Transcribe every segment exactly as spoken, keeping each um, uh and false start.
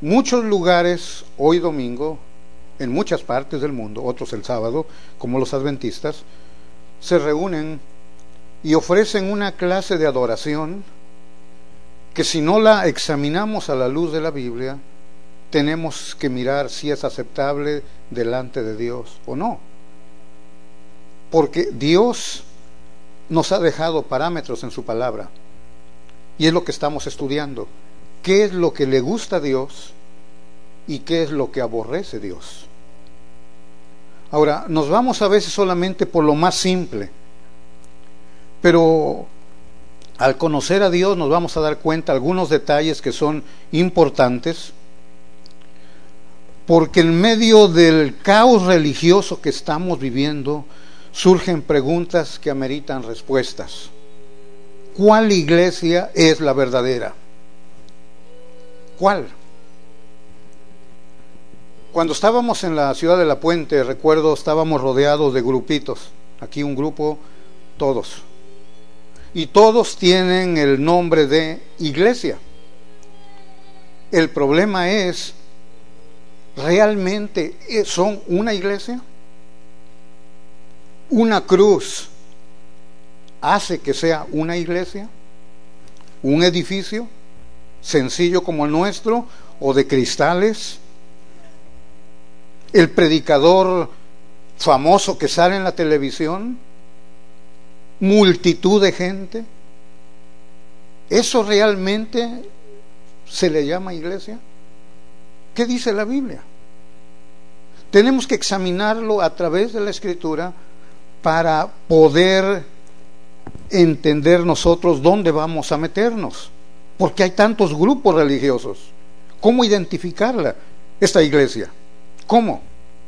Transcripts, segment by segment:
muchos lugares hoy domingo, en muchas partes del mundo, otros el sábado, como los adventistas, se reúnen y ofrecen una clase de adoración que si no la examinamos a la luz de la Biblia, tenemos que mirar si es aceptable delante de Dios o no. Porque Dios nos ha dejado parámetros en su palabra, y es lo que estamos estudiando. ¿Qué es lo que le gusta a Dios y qué es lo que aborrece Dios? Ahora, nos vamos a veces solamente por lo más simple, pero al conocer a Dios nos vamos a dar cuenta de algunos detalles que son importantes, porque en medio del caos religioso que estamos viviendo surgen preguntas que ameritan respuestas. ¿Cuál iglesia es la verdadera? ¿Cuál? Cuando estábamos en la ciudad de La Puente, recuerdo, estábamos rodeados de grupitos. Aquí un grupo, todos. Y todos tienen el nombre de iglesia. El problema es, ¿realmente son una iglesia? ¿Una cruz hace que sea una iglesia? ¿Un edificio sencillo como el nuestro o de cristales? ¿El predicador famoso que sale en la televisión? ¿Multitud de gente? ¿Eso realmente se le llama iglesia? ¿Qué dice la Biblia? Tenemos que examinarlo a través de la Escritura para poder entender nosotros dónde vamos a meternos, porque hay tantos grupos religiosos. ¿Cómo identificarla, esta iglesia? ¿Cómo?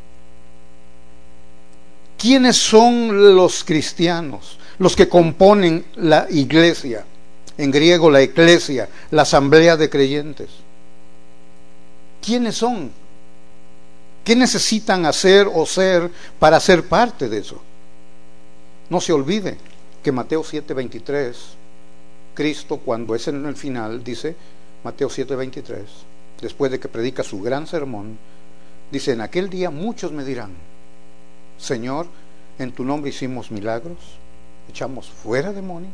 ¿Quiénes son los cristianos, los que componen la iglesia? En griego, la eclesia, la asamblea de creyentes. ¿Quiénes son? ¿Qué necesitan hacer o ser para ser parte de eso? No se olvide que Mateo siete veintitrés, Cristo, cuando es en el final, dice, Mateo siete veintitrés, después de que predica su gran sermón, dice: en aquel día muchos me dirán: Señor, en tu nombre hicimos milagros, echamos fuera demonios,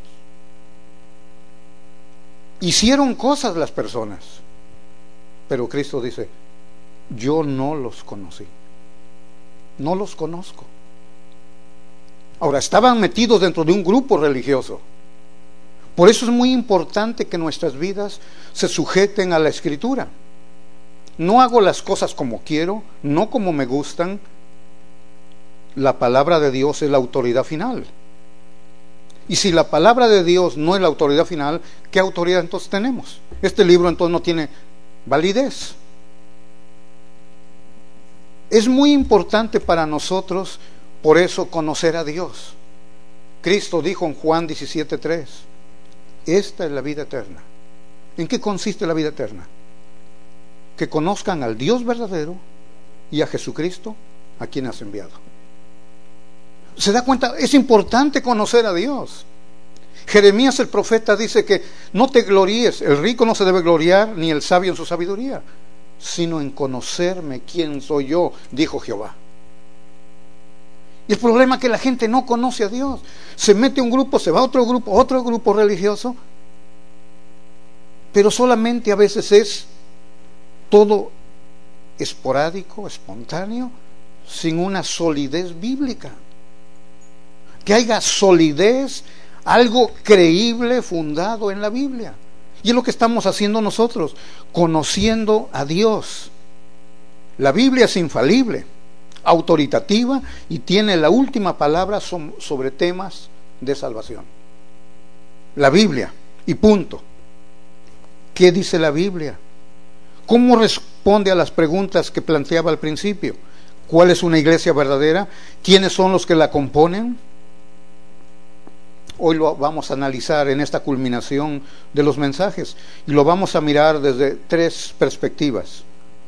hicieron cosas las personas, pero Cristo dice: yo no los conocí, no los conozco. Ahora, estaban metidos dentro de un grupo religioso. Por eso es muy importante que nuestras vidas se sujeten a la Escritura. No hago las cosas como quiero, no como me gustan. La palabra de Dios es la autoridad final. Y si la palabra de Dios no es la autoridad final, ¿qué autoridad entonces tenemos? Este libro entonces no tiene validez. Es muy importante para nosotros, por eso, conocer a Dios. Cristo dijo en Juan diecisiete tres, esta es la vida eterna. ¿En qué consiste la vida eterna? Que conozcan al Dios verdadero y a Jesucristo, a quien has enviado. ¿Se da cuenta? Es importante conocer a Dios. Jeremías el profeta dice que no te gloríes, el rico no se debe gloriar, ni el sabio en su sabiduría, sino en conocerme quién soy yo, dijo Jehová. Y el problema es que la gente no conoce a Dios. Se mete a un grupo, se va a otro grupo, otro grupo religioso, pero solamente a veces es todo esporádico, espontáneo, sin una solidez bíblica. Que haya solidez, algo creíble, fundado en la Biblia. Y es lo que estamos haciendo nosotros, conociendo a Dios. La Biblia es infalible, autoritativa, y tiene la última palabra sobre temas de salvación. La Biblia, y punto. ¿Qué dice la Biblia? ¿Cómo responde a las preguntas que planteaba al principio? ¿Cuál es una iglesia verdadera? ¿Quiénes son los que la componen? Hoy lo vamos a analizar en esta culminación de los mensajes, y lo vamos a mirar desde tres perspectivas.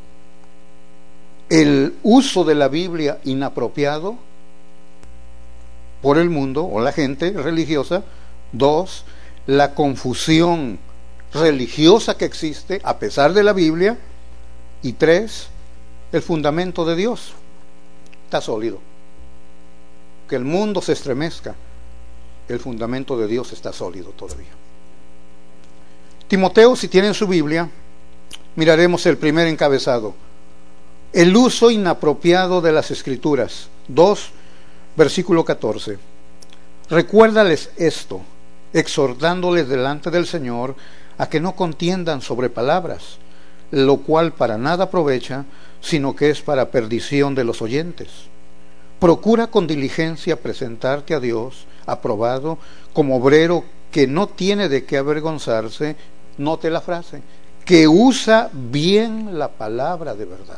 El uso de la Biblia inapropiado por el mundo o la gente religiosa. Dos, la confusión religiosa que existe a pesar de la Biblia. Y tres, el fundamento de Dios está sólido. Que el mundo se estremezca, el fundamento de Dios está sólido todavía. Timoteo, si tienen su Biblia, miraremos el primer encabezado: el uso inapropiado de las Escrituras. dos, versículo catorce. Recuérdales esto, exhortándoles delante del Señor a que no contiendan sobre palabras, lo cual para nada aprovecha, sino que es para perdición de los oyentes. Procura con diligencia presentarte a Dios aprobado, como obrero que no tiene de qué avergonzarse, note la frase, que usa bien la palabra de verdad.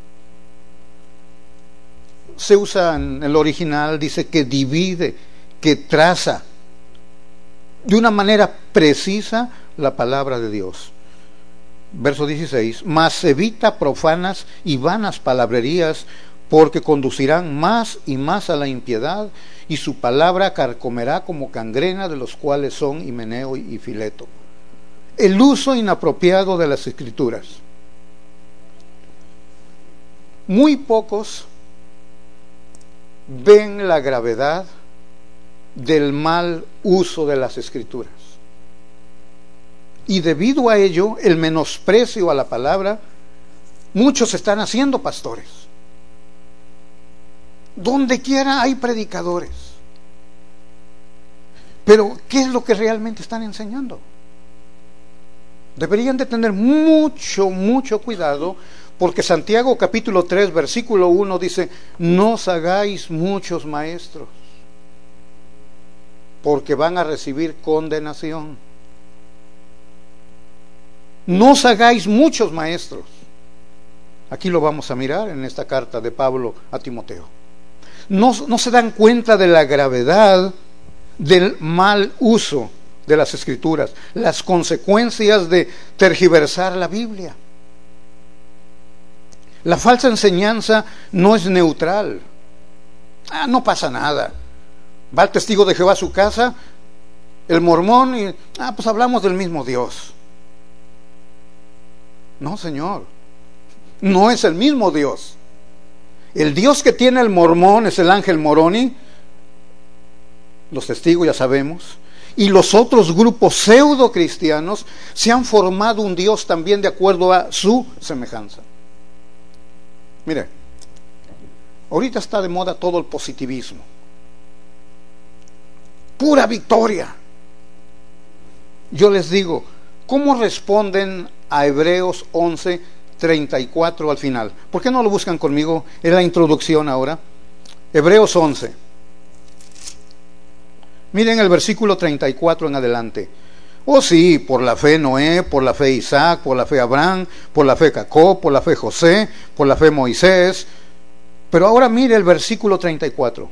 Se usa en el original, dice que divide, que traza de una manera precisa la palabra de Dios. Verso dieciséis, mas evita profanas y vanas palabrerías, porque conducirán más y más a la impiedad, y su palabra carcomerá como cangrena, de los cuales son Himeneo y Fileto. El uso inapropiado de las Escrituras. Muy pocos ven la gravedad del mal uso de las Escrituras. Y debido a ello, el menosprecio a la palabra, muchos están haciendo pastores. Donde quiera hay predicadores. Pero, ¿qué es lo que realmente están enseñando? Deberían de tener mucho, mucho cuidado, porque Santiago capítulo tres, versículo uno dice, no os hagáis muchos maestros, porque van a recibir condenación. No os hagáis muchos maestros. Aquí lo vamos a mirar en esta carta de Pablo a Timoteo. No, no se dan cuenta de la gravedad del mal uso de las Escrituras, las consecuencias de tergiversar la Biblia. La falsa enseñanza no es neutral. Ah, no pasa nada. Va el testigo de Jehová a su casa, el mormón, y ah, pues hablamos del mismo Dios. No, señor, no es el mismo Dios. El Dios que tiene el mormón es el ángel Moroni, los testigos ya sabemos, y los otros grupos pseudo cristianos se han formado un Dios también de acuerdo a su semejanza. Mire, ahorita está de moda todo el positivismo, pura victoria. Yo les digo, ¿cómo responden a Hebreos once, treinta y cuatro al final? ¿Por qué no lo buscan conmigo? Es la introducción ahora. Hebreos once. Miren el versículo treinta y cuatro en adelante. Oh sí, por la fe Noé, por la fe Isaac, por la fe Abraham, por la fe Jacob, por la fe José, por la fe Moisés. Pero ahora mire el versículo treinta y cuatro.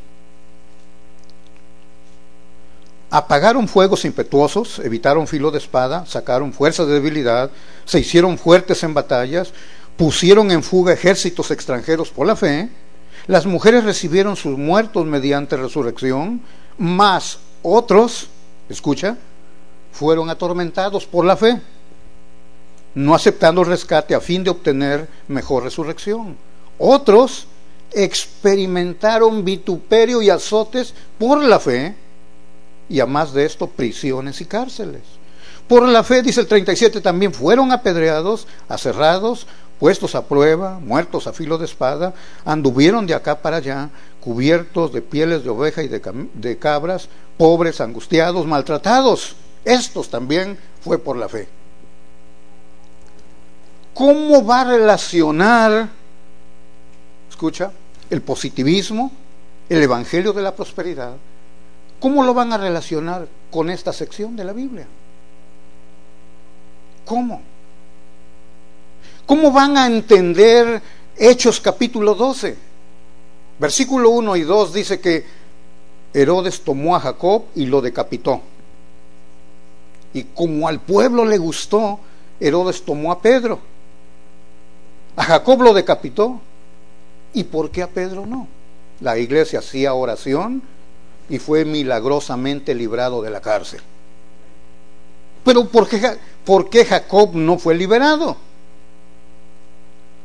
Apagaron fuegos impetuosos, evitaron filo de espada, sacaron fuerzas de debilidad, se hicieron fuertes en batallas, pusieron en fuga ejércitos extranjeros por la fe. Las mujeres recibieron sus muertos mediante resurrección, mas otros, escucha, fueron atormentados por la fe, no aceptando el rescate a fin de obtener mejor resurrección. Otros experimentaron vituperio y azotes por la fe, y a más de esto, prisiones y cárceles. Por la fe, dice el treinta y siete, también fueron apedreados, aserrados, puestos a prueba, muertos a filo de espada, anduvieron de acá para allá, cubiertos de pieles de oveja y de, de cabras, pobres, angustiados, maltratados. Estos también fue por la fe. ¿Cómo va a relacionar, escucha, el positivismo, el evangelio de la prosperidad? ¿Cómo lo van a relacionar con esta sección de la Biblia? ¿Cómo? ¿Cómo van a entender Hechos capítulo doce? Versículo uno y dos dice que Herodes tomó a Jacob y lo decapitó. Y como al pueblo le gustó, Herodes tomó a Pedro. A Jacob lo decapitó. ¿Y por qué a Pedro no? La iglesia hacía oración y fue milagrosamente librado de la cárcel. Pero ¿por qué, por qué Jacob no fue liberado?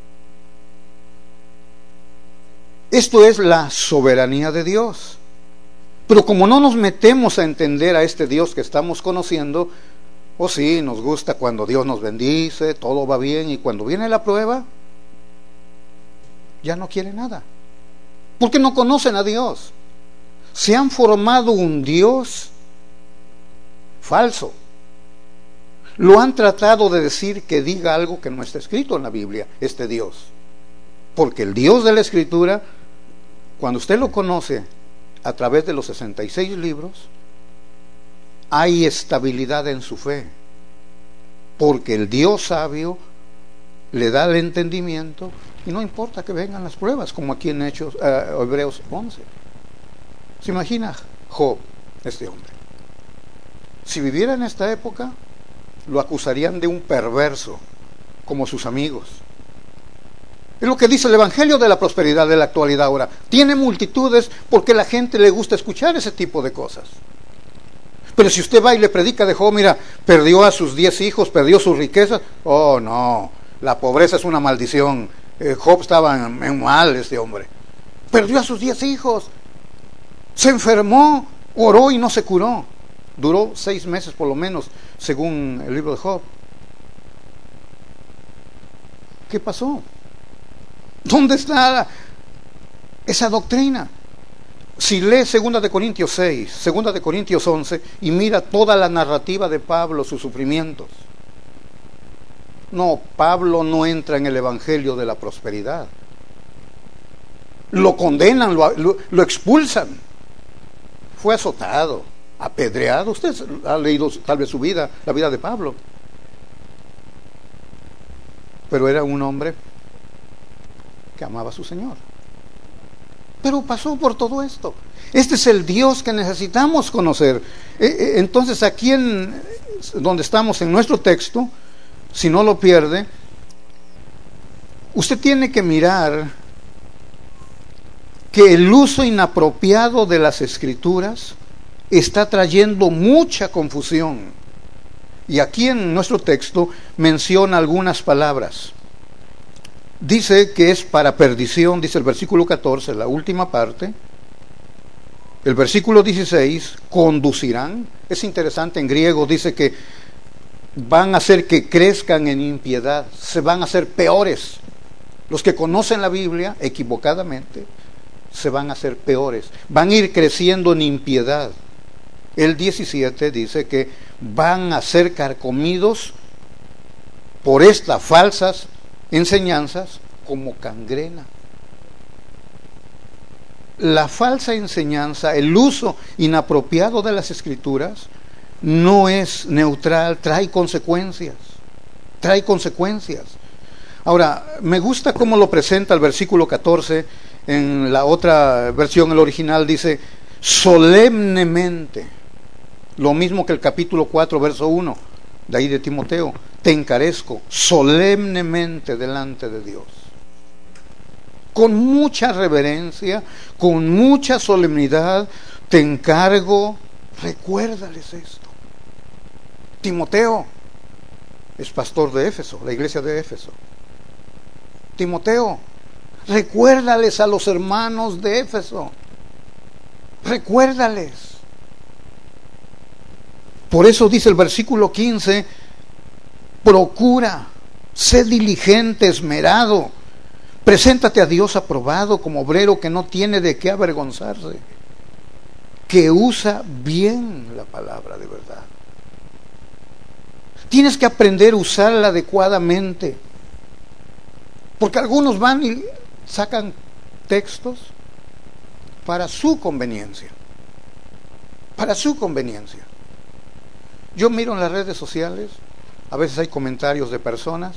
Esto es la soberanía de Dios. Pero como no nos metemos a entender a este Dios que estamos conociendo, o oh sí, nos gusta cuando Dios nos bendice, todo va bien, y cuando viene la prueba, ya no quiere nada. Porque no conocen a Dios. Se han formado un Dios falso. Lo han tratado de decir que diga algo que no está escrito en la Biblia, este Dios. Porque el Dios de la Escritura, cuando usted lo conoce a través de los sesenta y seis libros, hay estabilidad en su fe. Porque el Dios sabio le da el entendimiento y no importa que vengan las pruebas, como aquí en Hechos, uh, Hebreos once. ¿Se imagina Job, este hombre? Si viviera en esta época, lo acusarían de un perverso, como sus amigos. Es lo que dice el Evangelio de la prosperidad de la actualidad ahora. Tiene multitudes porque a la gente le gusta escuchar ese tipo de cosas. Pero si usted va y le predica de Job, mira, perdió a sus diez hijos, perdió sus riquezas, oh no, la pobreza es una maldición. Eh, Job estaba en, en mal, este hombre. Perdió a sus diez hijos, se enfermó, oró y no se curó. Duró seis meses por lo menos, según el libro de Job. ¿Qué pasó? ¿Dónde está esa doctrina? Si lee segunda de Corintios seis, segunda de Corintios once y mira toda la narrativa de Pablo, sus sufrimientos. No, Pablo no entra en el evangelio de la prosperidad. Lo condenan, lo, lo, lo expulsan. Fue azotado, apedreado. Usted ha leído tal vez su vida, la vida de Pablo. Pero era un hombre que amaba a su Señor. Pero pasó por todo esto. Este es el Dios que necesitamos conocer. Entonces aquí en donde estamos en nuestro texto, si no lo pierde, usted tiene que mirar que el uso inapropiado de las Escrituras está trayendo mucha confusión. Y aquí en nuestro texto menciona algunas palabras. Dice que es para perdición, dice el versículo catorce, la última parte. El versículo dieciséis, conducirán. Es interesante, en griego dice que van a hacer que crezcan en impiedad, se van a hacer peores. Los que conocen la Biblia equivocadamente se van a hacer peores, van a ir creciendo en impiedad. El diecisiete dice que van a ser carcomidos por estas falsas enseñanzas como gangrena. La falsa enseñanza, el uso inapropiado de las Escrituras no es neutral, trae consecuencias, trae consecuencias. Ahora, me gusta cómo lo presenta el versículo catorce. En la otra versión, el original, dice solemnemente, lo mismo que el capítulo cuatro, verso uno, de ahí de Timoteo, te encarezco solemnemente delante de Dios. Con mucha reverencia, con mucha solemnidad, te encargo, recuérdales esto. Timoteo es pastor de Éfeso, la iglesia de Éfeso. Timoteo, recuérdales a los hermanos de Éfeso. Recuérdales. Por eso dice el versículo quince, procura, sé diligente, esmerado, preséntate a Dios aprobado como obrero que no tiene de qué avergonzarse, que usa bien la palabra de verdad. Tienes que aprender a usarla adecuadamente, porque algunos van y sacan textos para su conveniencia, para su conveniencia. Yo miro en las redes sociales, a veces hay comentarios de personas,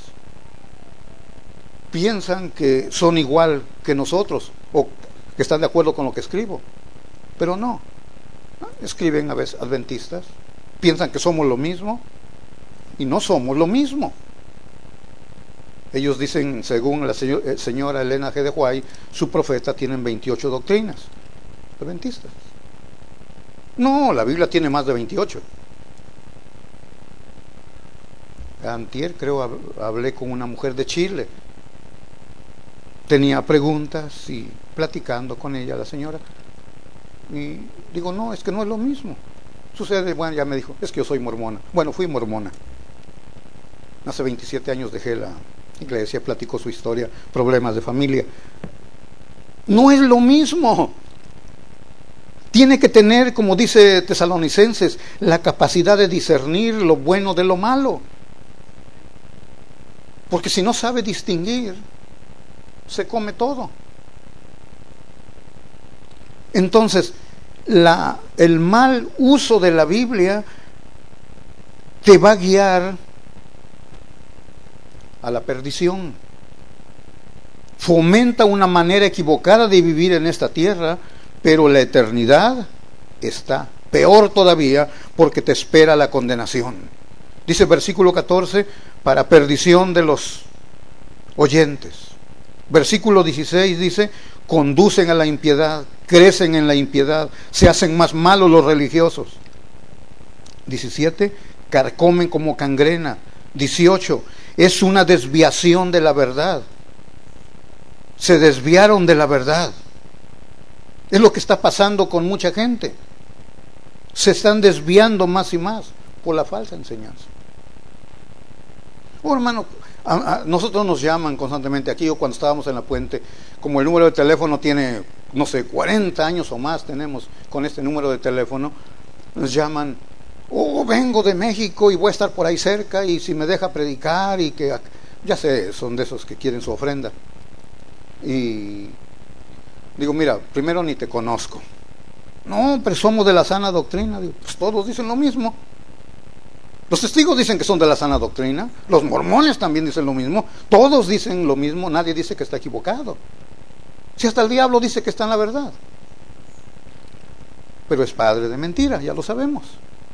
piensan que son igual que nosotros o que están de acuerdo con lo que escribo, pero no, escriben a veces adventistas, piensan que somos lo mismo y no somos lo mismo. Ellos dicen, según la señora Elena G. de White, su profeta tienen veintiocho doctrinas adventistas. No, la Biblia tiene más de veintiocho. Antier creo hablé con una mujer de Chile tenía preguntas y platicando con ella la señora. Y digo, no, es que no es lo mismo. Sucede, bueno, ya me dijo, es que yo soy mormona. Bueno, fui mormona. Hace veintisiete años dejé la iglesia, platicó su historia, problemas de familia. No es lo mismo. Tiene que tener, como dice Tesalonicenses, la capacidad de discernir lo bueno de lo malo. Porque si no sabe distinguir, se come todo. Entonces, la, el mal uso de la Biblia te va a guiar a la perdición. Fomenta una manera equivocada de vivir en esta tierra, pero la eternidad está peor todavía, porque te espera la condenación. Dice el versículo catorce, para perdición de los oyentes. Versículo dieciséis dice, conducen a la impiedad, crecen en la impiedad, se hacen más malos los religiosos. diecisiete, carcomen como cangrena. dieciocho, es una desviación de la verdad. Se desviaron de la verdad. Es lo que está pasando con mucha gente. Se están desviando más y más por la falsa enseñanza. Oh, hermano, a, a nosotros nos llaman constantemente aquí, o cuando estábamos en la puente, como el número de teléfono tiene, no sé, cuarenta años o más tenemos con este número de teléfono, nos llaman, oh, vengo de México y voy a estar por ahí cerca, y si me deja predicar, y que, ya sé, son de esos que quieren su ofrenda. Y digo, mira, primero ni te conozco. No, pero somos de la sana doctrina. Digo, pues todos dicen lo mismo. Los testigos dicen que son de la sana doctrina, los mormones también dicen lo mismo, todos dicen lo mismo, nadie dice que está equivocado. Si hasta el diablo dice que está en la verdad. Pero es padre de mentira, ya lo sabemos.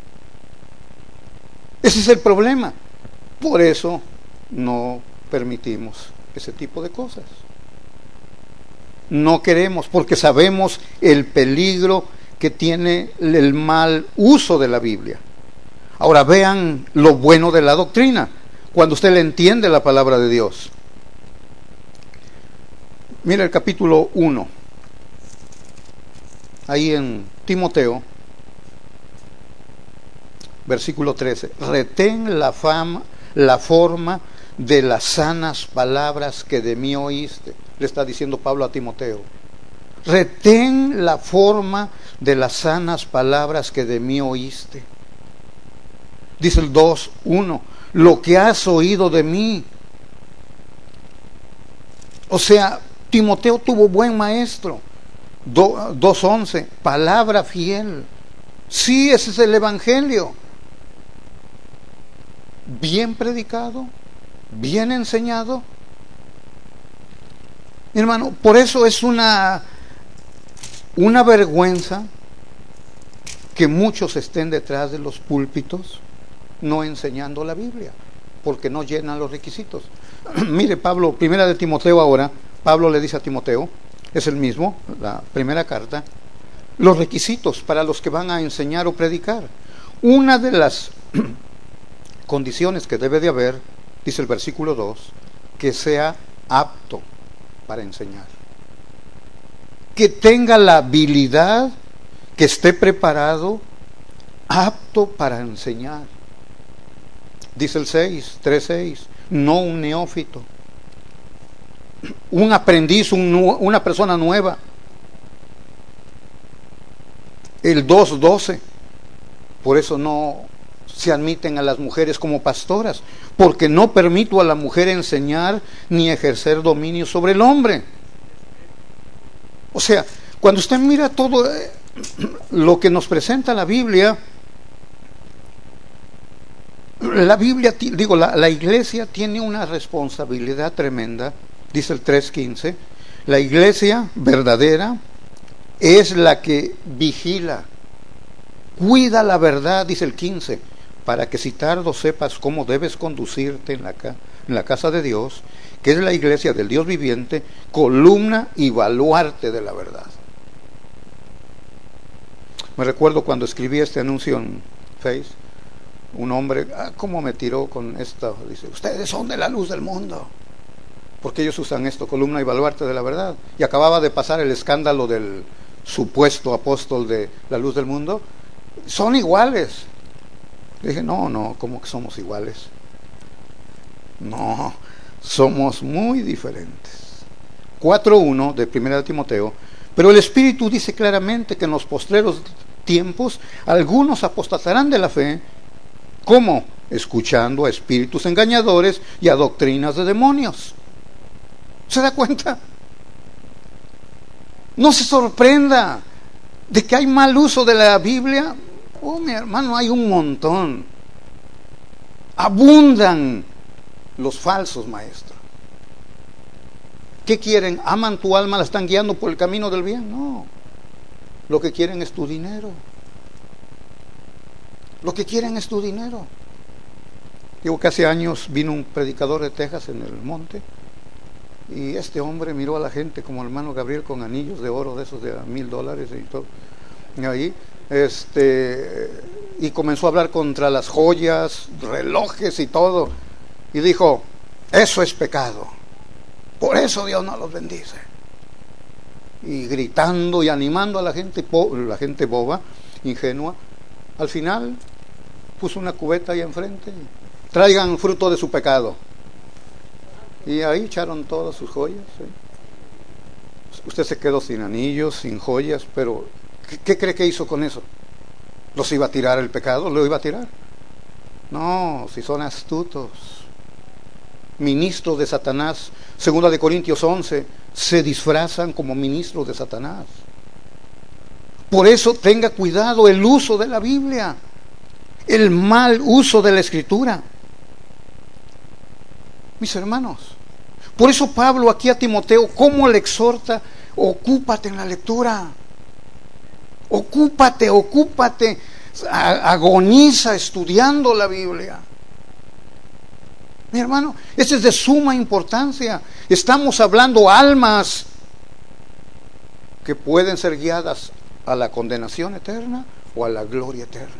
Ese es el problema. Por eso no permitimos ese tipo de cosas. No queremos, porque sabemos el peligro que tiene el mal uso de la Biblia. Ahora vean lo bueno de la doctrina, cuando usted le entiende la palabra de Dios. Mira el capítulo uno, ahí en Timoteo, versículo trece. Retén la fama, la forma de las sanas palabras que de mí oíste. Le está diciendo Pablo a Timoteo. Retén la forma de las sanas palabras que de mí oíste. Dice el dos uno, lo que has oído de mí. O sea, Timoteo tuvo buen maestro. dos once, palabra fiel. Sí, ese es el evangelio. Bien predicado, bien enseñado. Hermano, por eso es una, una vergüenza que muchos estén detrás de los púlpitos no enseñando la Biblia, porque no llenan los requisitos. Mire, Pablo, primera de Timoteo ahora, Pablo le dice a Timoteo, es el mismo, la primera carta, los requisitos para los que van a enseñar o predicar. Una de las condiciones que debe de haber, dice el versículo dos, que sea apto para enseñar, que tenga la habilidad, que esté preparado, apto para enseñar. Dice el seis, tres seis, no un neófito, un aprendiz, un, una persona nueva. El dos doce, por eso no se admiten a las mujeres como pastoras, porque no permito a la mujer enseñar ni ejercer dominio sobre el hombre. O sea, cuando usted mira todo eh, lo que nos presenta la Biblia, la Biblia, digo, la, la iglesia tiene una responsabilidad tremenda, dice el tres quince, la iglesia verdadera es la que vigila, cuida la verdad, dice el quince, para que si tardo sepas cómo debes conducirte en la, en la casa de Dios, que es la iglesia del Dios viviente, columna y baluarte de la verdad. Me recuerdo cuando escribí este anuncio en Face, un hombre, ah, ¿cómo me tiró con esto? Dice, ustedes son de la luz del mundo. porque ellos usan esto, columna y baluarte de la verdad. Y acababa de pasar el escándalo del supuesto apóstol de la luz del mundo. Son iguales. Dije, no, no, ¿cómo que somos iguales? No, somos muy diferentes. cuatro uno de primera de Timoteo. Pero el Espíritu dice claramente que en los postreros tiempos algunos apostatarán de la fe. ¿Cómo? Escuchando a espíritus engañadores y a doctrinas de demonios. ¿Se da cuenta? No se sorprenda de que hay mal uso de la Biblia. Oh, mi hermano, hay un montón. Abundan los falsos maestros. ¿Qué quieren? ¿Aman tu alma? ¿La están guiando por el camino del bien? No. Lo que quieren es tu dinero. Lo que quieren es tu dinero. Digo que hace años vino un predicador de Texas en el monte, y este hombre miró a la gente como el hermano Gabriel con anillos de oro de esos de mil dólares y todo. Y ahí, este, y comenzó a hablar contra las joyas, relojes y todo. Y dijo, eso es pecado. Por eso Dios no los bendice. Y gritando y animando a la gente, la gente boba, ingenua. Al final puso una cubeta ahí enfrente. Traigan fruto de su pecado. Y ahí echaron todas sus joyas. ¿Sí? Usted se quedó sin anillos, sin joyas, pero ¿qué, ¿qué cree que hizo con eso? ¿Los iba a tirar el pecado? ¿Lo iba a tirar? No, si son astutos. Ministros de Satanás, segunda de Corintios once, se disfrazan como ministros de Satanás. Por eso tenga cuidado el uso de la Biblia, el mal uso de la Escritura. Mis hermanos, por eso Pablo aquí a Timoteo, ¿cómo le exhorta? Ocúpate en la lectura. Ocúpate, ocúpate, agoniza estudiando la Biblia. Mi hermano, eso es de suma importancia. Estamos hablando almas que pueden ser guiadas a la condenación eterna o a la gloria eterna.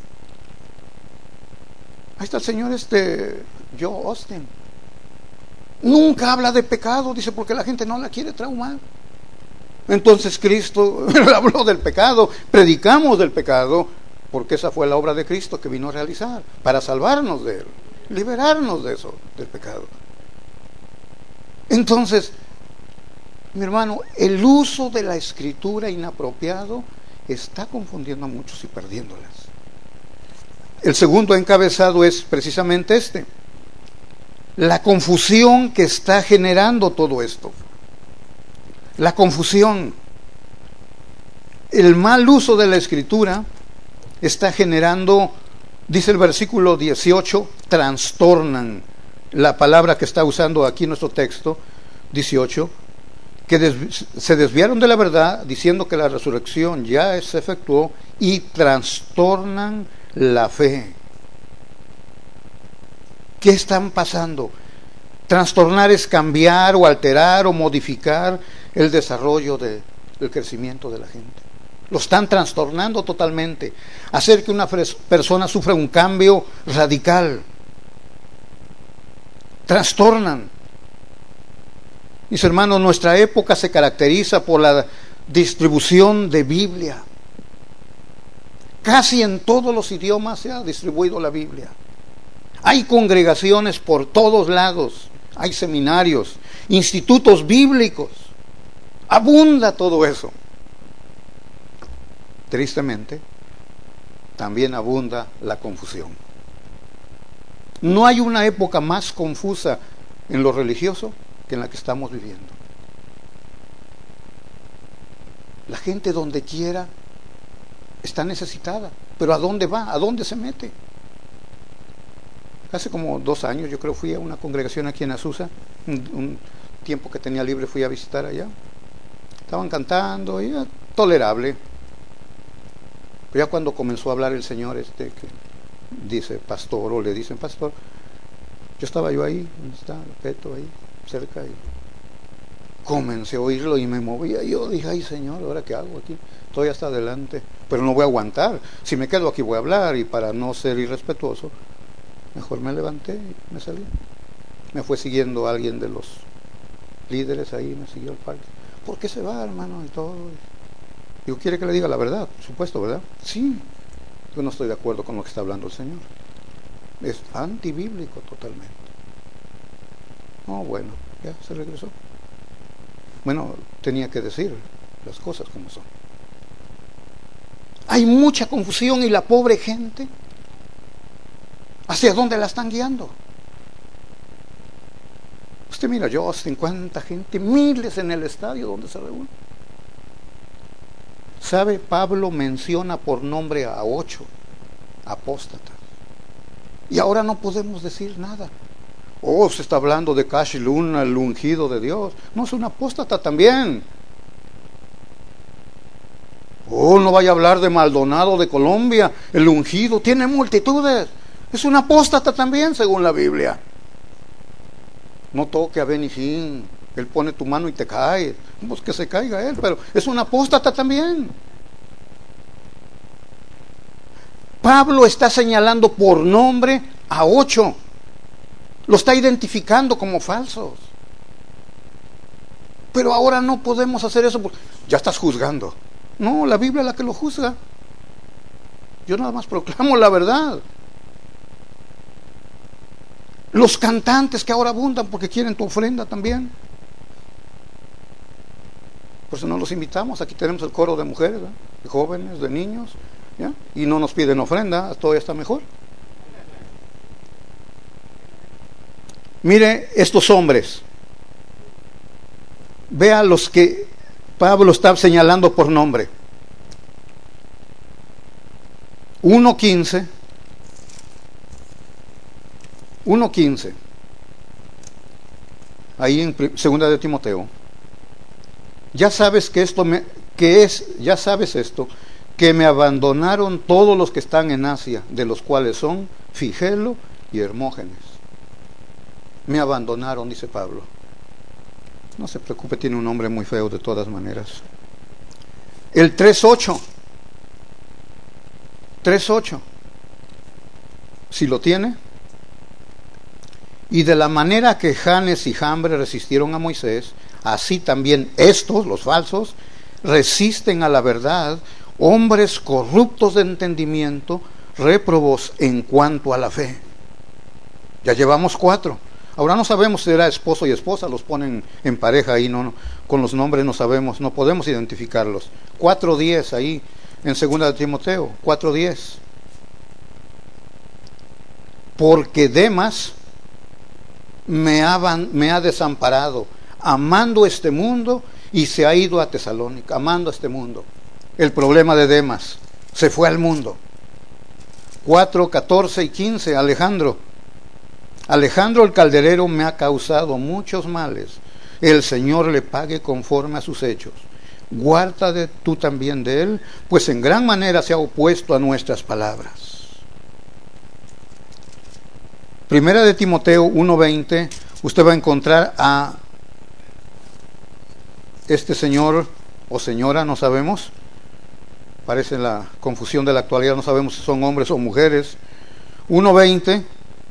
Ahí está el señor este Joe Austin. Nunca habla de pecado, dice, porque la gente no la quiere traumar. Entonces Cristo habló del pecado, predicamos del pecado, porque esa fue la obra de Cristo que vino a realizar, para salvarnos de él, liberarnos de eso, del pecado. Entonces, mi hermano, el uso de la Escritura inapropiado está confundiendo a muchos y perdiéndolas. El segundo encabezado es precisamente este: la confusión que está generando todo esto. La confusión. El mal uso de la Escritura está generando, dice el versículo dieciocho, trastornan. La palabra que está usando aquí nuestro texto, dieciocho, que des, se desviaron de la verdad, diciendo que la resurrección ya se efectuó, y trastornan la fe. ¿Qué están pasando? Trastornar es cambiar o alterar o modificar el desarrollo de, del crecimiento de la gente. Lo están trastornando totalmente. Hacer que una persona sufra un cambio radical. Trastornan. Mis hermanos, nuestra época se caracteriza por la distribución de Biblia. Casi en todos los idiomas se ha distribuido la Biblia. Hay congregaciones por todos lados, hay seminarios, institutos bíblicos. Abunda todo eso. Tristemente, también abunda la confusión. No hay una época más confusa en lo religioso que en la que estamos viviendo. La gente donde quiera está necesitada, pero ¿a dónde va? ¿A dónde se mete? Hace como dos años yo creo fui a una congregación aquí en Azusa, un, un tiempo que tenía libre fui a visitar allá. Estaban cantando, y era tolerable. Pero ya cuando comenzó a hablar el señor este que dice pastor, o le dicen pastor, yo estaba yo ahí, donde está el peto ahí, cerca, y comencé a oírlo y me movía. Yo dije, ay señor, ¿ahora qué hago aquí? Estoy hasta adelante, pero no voy a aguantar. Si me quedo aquí voy a hablar, y para no ser irrespetuoso, mejor me levanté y me salí. Me fue siguiendo alguien de los líderes ahí, me siguió al parque. ¿Por qué se va, hermano? Y todo. Digo, ¿quiere que le diga la verdad? Por supuesto, ¿verdad? Sí. Yo no estoy de acuerdo con lo que está hablando el Señor. Es antibíblico totalmente. No, bueno, ya se regresó. Bueno, tenía que decir las cosas como son. Hay mucha confusión y la pobre gente, ¿hacia dónde la están guiando? Usted mira, yo, cincuenta gente, miles en el estadio donde se reúnen. ¿Sabe? Pablo menciona por nombre a ocho apóstatas. Y ahora no podemos decir nada. Oh, se está hablando de Cash Luna, el ungido de Dios. No, es un apóstata también. Oh, no vaya a hablar de Maldonado de Colombia, el ungido, tiene multitudes. Es un apóstata también, según la Biblia. No toque a Benihín, él pone tu mano y te cae. Pues que se caiga él, pero es un apóstata también. Pablo está señalando por nombre a ocho. Lo está identificando como falsos. Pero ahora no podemos hacer eso porque ya estás juzgando. No, la Biblia es la que lo juzga. Yo nada más proclamo la verdad. Los cantantes que ahora abundan porque quieren tu ofrenda también. Por eso no los invitamos. Aquí tenemos el coro de mujeres, ¿verdad? De jóvenes, de niños, ¿ya? Y no nos piden ofrenda, todavía está mejor. Mire estos hombres. Vea los que Pablo está señalando por nombre. uno quince. uno quince. Ahí en segunda de Timoteo. Ya sabes que esto me, que es, ya sabes esto, que me abandonaron todos los que están en Asia, de los cuales son Figelo y Hermógenes. Me abandonaron, dice Pablo. No se preocupe, tiene un nombre muy feo de todas maneras. El tres ocho. tres ocho. Si lo tiene. Y de la manera que Janes y Jambre resistieron a Moisés, así también estos, los falsos, resisten a la verdad, hombres corruptos de entendimiento, réprobos en cuanto a la fe. Ya llevamos cuatro. Ahora no sabemos si era esposo y esposa, los ponen en pareja ahí, no, no, con los nombres no sabemos, no podemos identificarlos. cuatro diez ahí en segunda de Timoteo, cuatro diez. Porque Demas me ha, me ha desamparado, amando este mundo, y se ha ido a Tesalónica, amando este mundo. El problema de Demas, se fue al mundo. cuatro, catorce y quince, Alejandro. Alejandro el calderero me ha causado muchos males. El Señor le pague conforme a sus hechos. Guárdate tú también de él, pues en gran manera se ha opuesto a nuestras palabras. Primera de Timoteo uno veinte, usted va a encontrar a este señor o señora, no sabemos. Parece la confusión de la actualidad, no sabemos si son hombres o mujeres. uno veinte,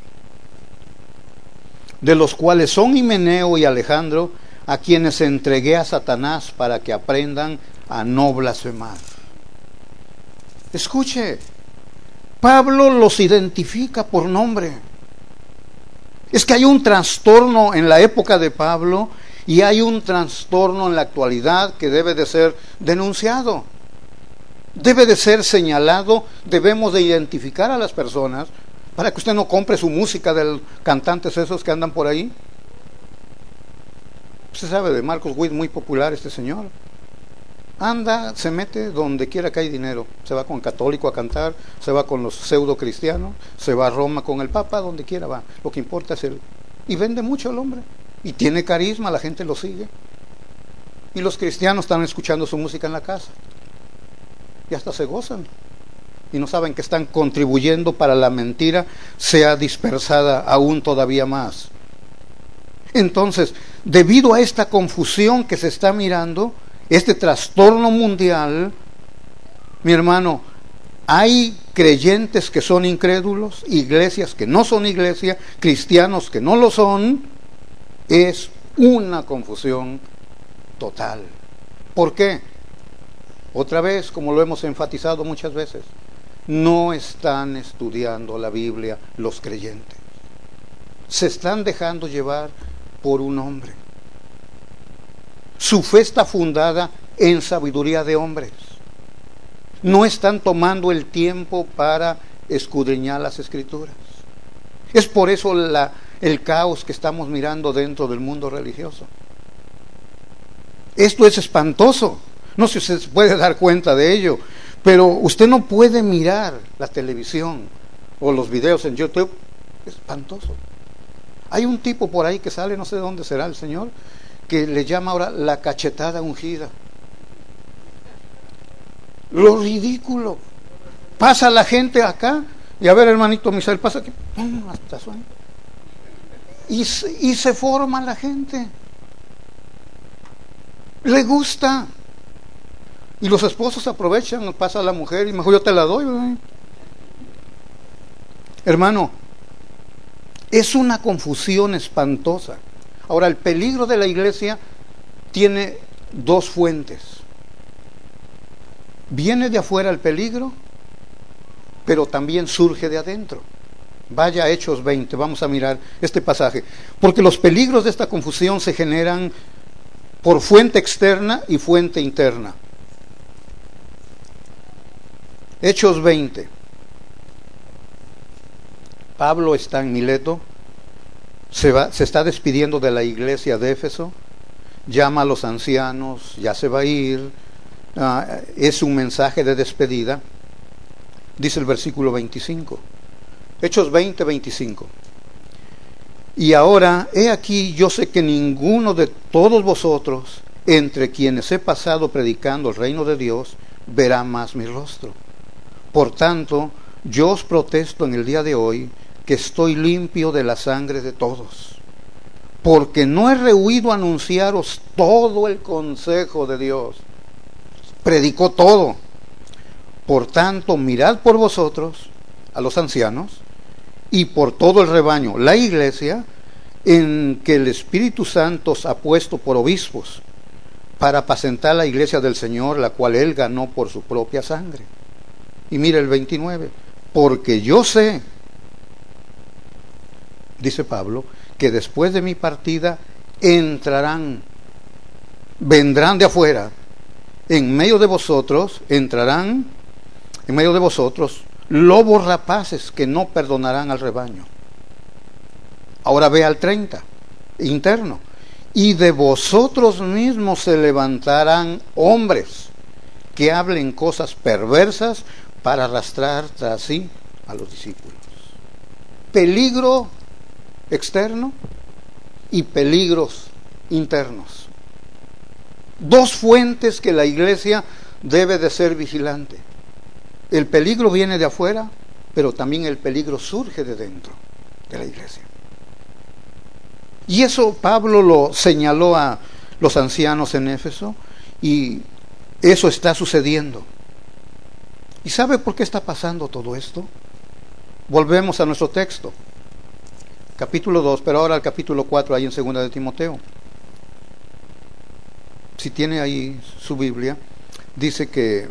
de los cuales son Himeneo y Alejandro, a quienes entregué a Satanás para que aprendan a no blasfemar. Escuche, Pablo los identifica por nombre. Es que hay un trastorno en la época de Pablo y hay un trastorno en la actualidad que debe de ser denunciado, debe de ser señalado. Debemos de identificar a las personas para que usted no compre su música de los cantantes esos que andan por ahí. Usted sabe de Marcos Witt, muy popular este señor. Anda, se mete donde quiera que hay dinero. Se va con católico a cantar, se va con los pseudo cristianos, se va a Roma con el Papa, donde quiera va. Lo que importa es el... Y vende mucho el hombre. Y tiene carisma, la gente lo sigue. Y los cristianos están escuchando su música en la casa. Y hasta se gozan. Y no saben que están contribuyendo para la mentira sea dispersada aún todavía más. Entonces, debido a esta confusión que se está mirando, este trastorno mundial, mi hermano, hay creyentes que son incrédulos, iglesias que no son iglesia, cristianos que no lo son. Es una confusión total. ¿Por qué? Otra vez, como lo hemos enfatizado muchas veces, no están estudiando la Biblia los creyentes. Se están dejando llevar por un hombre. Su fe está fundada en sabiduría de hombres. No están tomando el tiempo para escudriñar las Escrituras. Es por eso la, el caos que estamos mirando dentro del mundo religioso. Esto es espantoso. No sé si usted se puede dar cuenta de ello, pero usted no puede mirar la televisión o los videos en YouTube. Es espantoso. Hay un tipo por ahí que sale, no sé de dónde será el señor, que le llama ahora la cachetada ungida. Lo ridículo. Pasa la gente acá, y a ver, hermanito Misael, pasa aquí, ¡pum!, hasta suena. Y, y se forma la gente. Le gusta. Y los esposos aprovechan, pasa la mujer y mejor yo te la doy, ¿verdad? Hermano, es una confusión espantosa. Ahora, el peligro de la iglesia tiene dos fuentes. Viene de afuera el peligro, pero también surge de adentro. Vaya a Hechos veinte, vamos a mirar este pasaje. Porque los peligros de esta confusión se generan por fuente externa y fuente interna. Hechos veinte. Pablo está en Mileto, se, va, se está despidiendo de la iglesia de Éfeso, llama a los ancianos, ya se va a ir, uh, es un mensaje de despedida. Dice el versículo veinticinco, Hechos veinte, veinticinco. Y ahora, he aquí, yo sé que ninguno de todos vosotros, entre quienes he pasado predicando el reino de Dios, verá más mi rostro. Por tanto, yo os protesto en el día de hoy que estoy limpio de la sangre de todos, porque no he rehuido anunciaros todo el consejo de Dios. Predicó todo. Por tanto, mirad por vosotros, a los ancianos, y por todo el rebaño, la iglesia, en que el Espíritu Santo os ha puesto por obispos, para apacentar la iglesia del Señor, la cual Él ganó por su propia sangre. Y mire el veintinueve, porque yo sé, dice Pablo, que después de mi partida entrarán, vendrán de afuera, en medio de vosotros, entrarán, en medio de vosotros, lobos rapaces que no perdonarán al rebaño. Ahora ve al treinta, interno. Y de vosotros mismos se levantarán hombres que hablen cosas perversas para arrastrar tras sí a los discípulos. Peligro externo y peligros internos. Dos fuentes que la iglesia debe de ser vigilante. El peligro viene de afuera, pero también el peligro surge de dentro de la iglesia. Y eso Pablo lo señaló a los ancianos en Éfeso, y eso está sucediendo. ¿Y sabe por qué está pasando todo esto? Volvemos a nuestro texto, capítulo dos, pero ahora al capítulo cuatro, ahí en segunda de Timoteo. Si tiene ahí su Biblia, dice que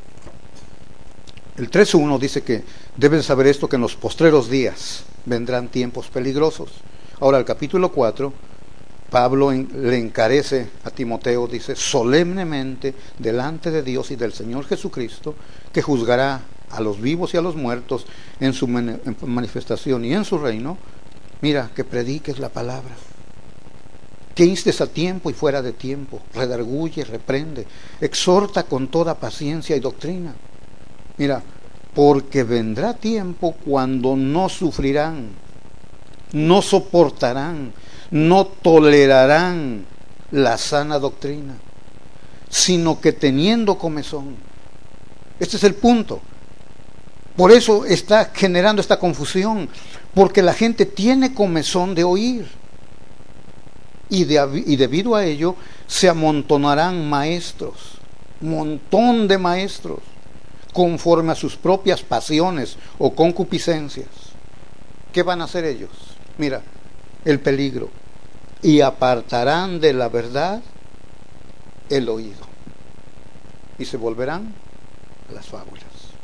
el tres uno dice que deben saber esto, que en los postreros días vendrán tiempos peligrosos. Ahora el capítulo cuatro, Pablo en, le encarece a Timoteo, dice, solemnemente delante de Dios y del Señor Jesucristo, que juzgará a los vivos y a los muertos en su manifestación y en su reino. Mira, que prediques la palabra, que instes a tiempo y fuera de tiempo, redarguye, reprende, exhorta con toda paciencia y doctrina. Mira, porque vendrá tiempo cuando no sufrirán, no soportarán, no tolerarán la sana doctrina, sino que teniendo comezón. Este es el punto. Por eso está generando esta confusión, porque la gente tiene comezón de oír. Y, de, y debido a ello se amontonarán maestros, montón de maestros, conforme a sus propias pasiones o concupiscencias. ¿Qué van a hacer ellos? Mira, el peligro. y apartarán de la verdad el oído y se volverán a las fábulas.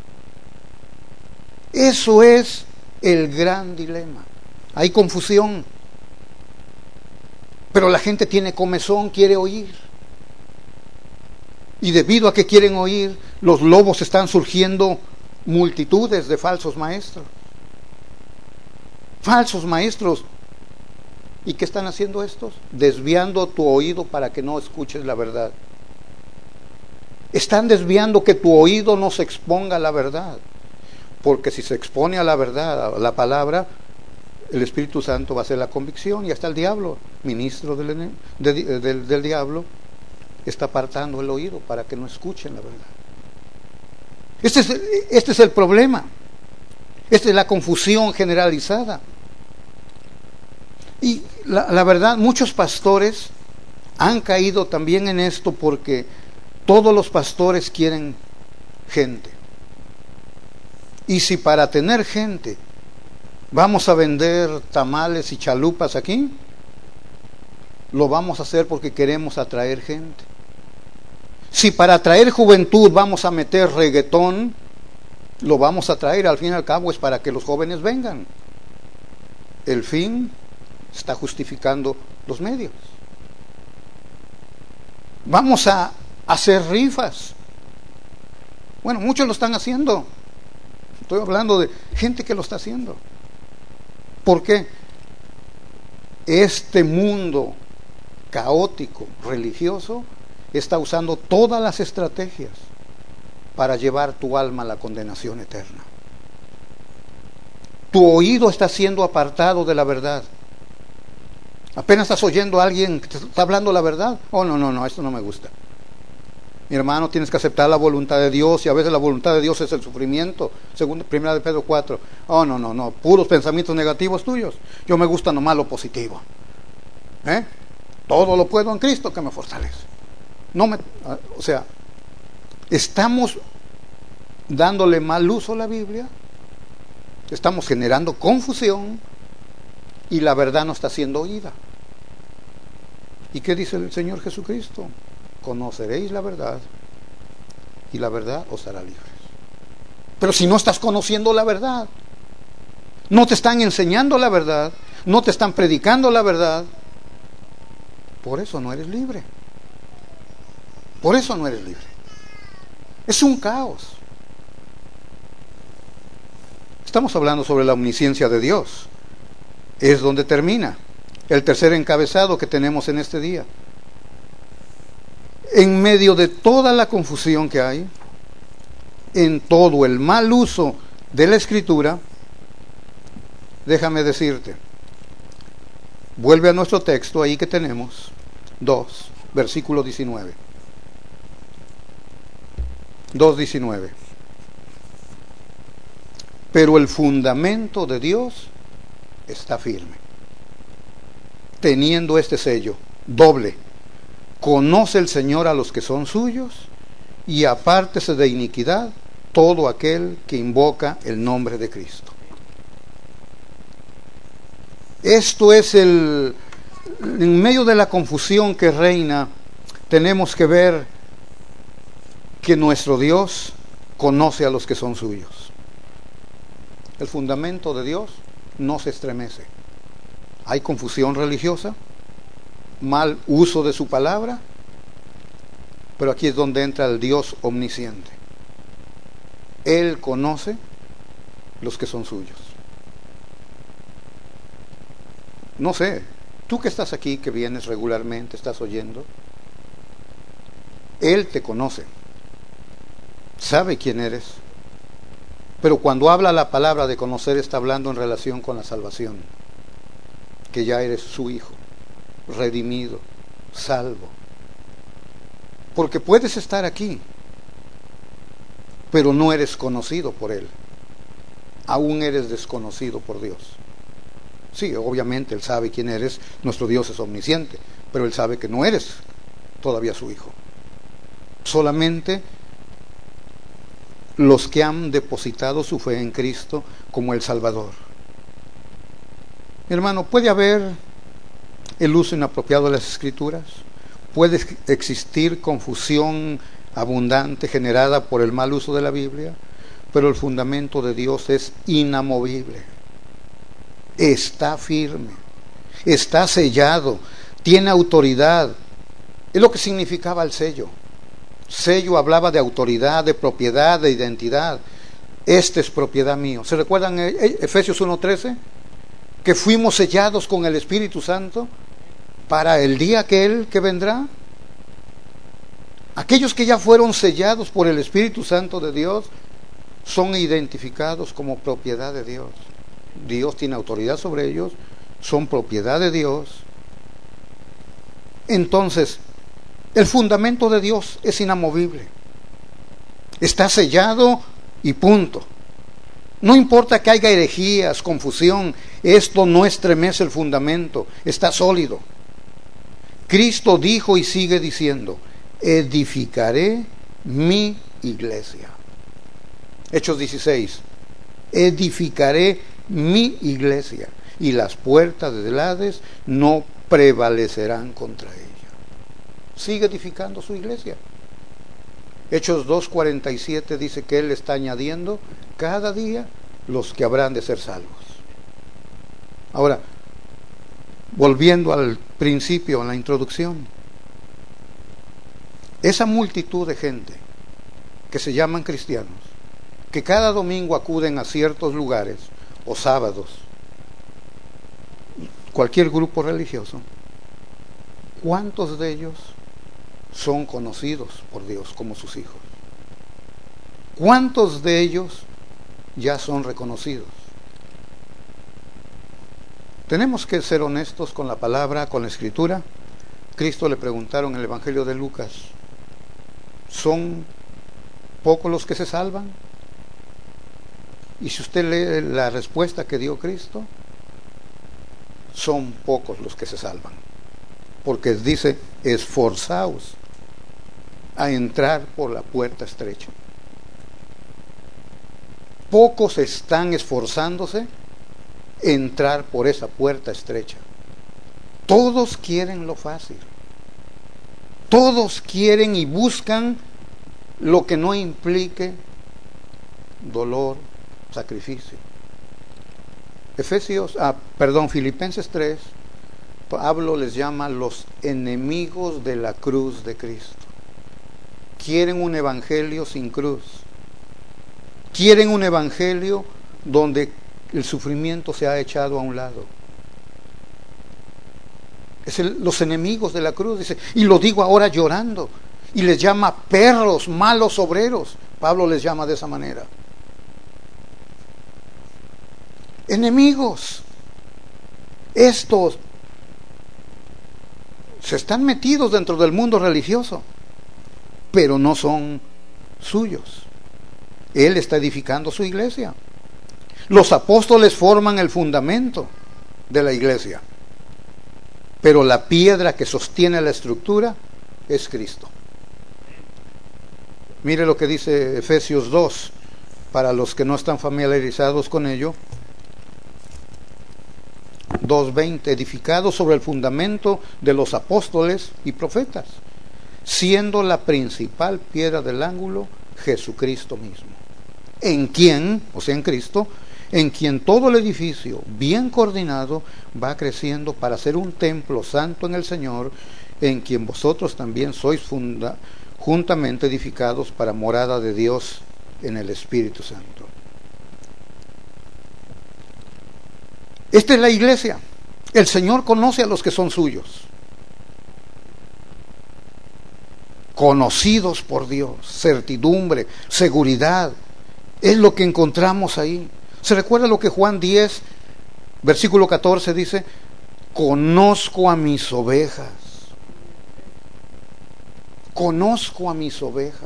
Eso es el gran dilema. Hay confusión, pero la gente tiene comezón, quiere oír. Y debido a que quieren oír, los lobos están surgiendo multitudes de falsos maestros. Falsos maestros. ¿Y qué están haciendo estos? Desviando tu oído para que no escuches la verdad. Están desviando que tu oído no se exponga a la verdad. Porque si se expone a la verdad, a la palabra, el Espíritu Santo va a hacer la convicción y hasta el diablo, ministro del, de, del, del diablo, está apartando el oído para que no escuchen la verdad. Este es, este es el problema. Esta es la confusión generalizada. Y la, la verdad, muchos pastores han caído también en esto porque todos los pastores quieren gente. Y si para tener gente vamos a vender tamales y chalupas aquí, lo vamos a hacer porque queremos atraer gente. Si para atraer juventud vamos a meter reggaetón, lo vamos a traer, al fin y al cabo es para que los jóvenes vengan. El fin está justificando los medios. Vamos a hacer rifas. Bueno, muchos lo están haciendo. Estoy hablando de gente que lo está haciendo. ¿Por qué? Este mundo caótico, religioso, está usando todas las estrategias para llevar tu alma a la condenación eterna. Tu oído está siendo apartado de la verdad. Apenas estás oyendo a alguien que te está hablando la verdad. Oh, no, no, no, esto no me gusta. Mi hermano, tienes que aceptar la voluntad de Dios, y a veces la voluntad de Dios es el sufrimiento. Según primera de Pedro cuatro. Oh, no, no, no, puros pensamientos negativos tuyos. Yo me gusta nomás lo positivo. ¿Eh? Todo lo puedo en Cristo que me fortalece. No me, o sea, estamos dándole mal uso a la Biblia, estamos generando confusión y la verdad no está siendo oída. ¿Y qué dice el Señor Jesucristo? Conoceréis la verdad y la verdad os hará libres. Pero si no estás conociendo la verdad, no te están enseñando la verdad, no te están predicando la verdad, por eso no eres libre. Por eso no eres libre. Es un caos. Estamos hablando sobre la omnisciencia de Dios. Es donde termina el tercer encabezado que tenemos en este día. En medio de toda la confusión que hay, en todo el mal uso de la Escritura, déjame decirte, vuelve a nuestro texto ahí que tenemos, dos, versículo diecinueve. dos diecinueve. Pero el fundamento de Dios está firme, teniendo este sello doble: conoce el Señor a los que son suyos, y apártese de iniquidad todo aquel que invoca el nombre de Cristo. Esto es el, en medio de la confusión que reina, tenemos que ver que nuestro Dios conoce a los que son suyos. El fundamento de Dios no se estremece. Hay confusión religiosa, mal uso de su palabra, pero aquí es donde entra el Dios omnisciente. Él conoce los que son suyos. No sé, tú que estás aquí, que vienes regularmente, estás oyendo, Él te conoce, sabe quién eres, pero cuando habla la palabra de conocer está hablando en relación con la salvación, que ya eres su hijo, redimido, salvo. Porque puedes estar aquí, pero no eres conocido por Él, aún eres desconocido por Dios. Sí, obviamente Él sabe quién eres, nuestro Dios es omnisciente, pero Él sabe que no eres todavía su hijo. Solamente los que han depositado su fe en Cristo como el Salvador. Mi hermano, puede haber el uso inapropiado de las Escrituras. Puede existir confusión abundante generada por el mal uso de la Biblia, pero el fundamento de Dios es inamovible, está firme, está sellado, tiene autoridad. Es lo que significaba el sello. Sello hablaba de autoridad, de propiedad, de identidad. Este es propiedad mío. ¿Se recuerdan Efesios uno trece? Que fuimos sellados con el Espíritu Santo para el día aquel que vendrá. Aquellos que ya fueron sellados por el Espíritu Santo de Dios son identificados como propiedad de Dios. Dios tiene autoridad sobre ellos, son propiedad de Dios. Entonces, el fundamento de Dios es inamovible. Está sellado y punto. No importa que haya herejías, confusión, esto no estremece el fundamento, está sólido. Cristo dijo y sigue diciendo: edificaré mi iglesia. Hechos dieciséis, edificaré mi iglesia y las puertas del Hades no prevalecerán contra ella. Sigue edificando su iglesia. Hechos dos cuarenta y siete dice que Él está añadiendo cada día los que habrán de ser salvos. Ahora, volviendo al principio, a la introducción, esa multitud de gente que se llaman cristianos, que cada domingo acuden a ciertos lugares o sábados, cualquier grupo religioso, ¿cuántos de ellos son conocidos por Dios como sus hijos? ¿Cuántos de ellos ya son reconocidos? Tenemos que ser honestos con la palabra, con la Escritura. Cristo le preguntaron en el Evangelio de Lucas: ¿son pocos los que se salvan? Y si usted lee la respuesta que dio Cristo, son pocos los que se salvan, porque dice: esforzaos a entrar por la puerta estrecha. Pocos están esforzándose a entrar por esa puerta estrecha. Todos quieren lo fácil, todos quieren y buscan lo que no implique dolor, sacrificio. Efesios, ah, perdón, Filipenses tres, Pablo les llama los enemigos de la cruz de Cristo. Quieren un evangelio sin cruz. Quieren un evangelio donde el sufrimiento se ha echado a un lado. Es el, los enemigos de la cruz, dice, y lo digo ahora llorando, y les llama perros, malos obreros. Pablo les llama de esa manera. Enemigos. Estos se están metidos dentro del mundo religioso, pero no son suyos. Él está edificando su iglesia. Los apóstoles forman el fundamento de la iglesia, pero la piedra que sostiene la estructura es Cristo. Mire lo que dice Efesios dos, para los que no están familiarizados con ello. dos veinte, edificado sobre el fundamento de los apóstoles y profetas, siendo la principal piedra del ángulo Jesucristo mismo, en quien, o sea en Cristo, en quien todo el edificio bien coordinado va creciendo para ser un templo santo en el Señor, en quien vosotros también sois funda, juntamente edificados para morada de Dios en el Espíritu Santo. Esta es la iglesia. El Señor conoce a los que son suyos, conocidos por Dios, certidumbre, seguridad, es lo que encontramos ahí. ¿Se recuerda lo que Juan diez, versículo catorce dice? Conozco a mis ovejas, conozco a mis ovejas.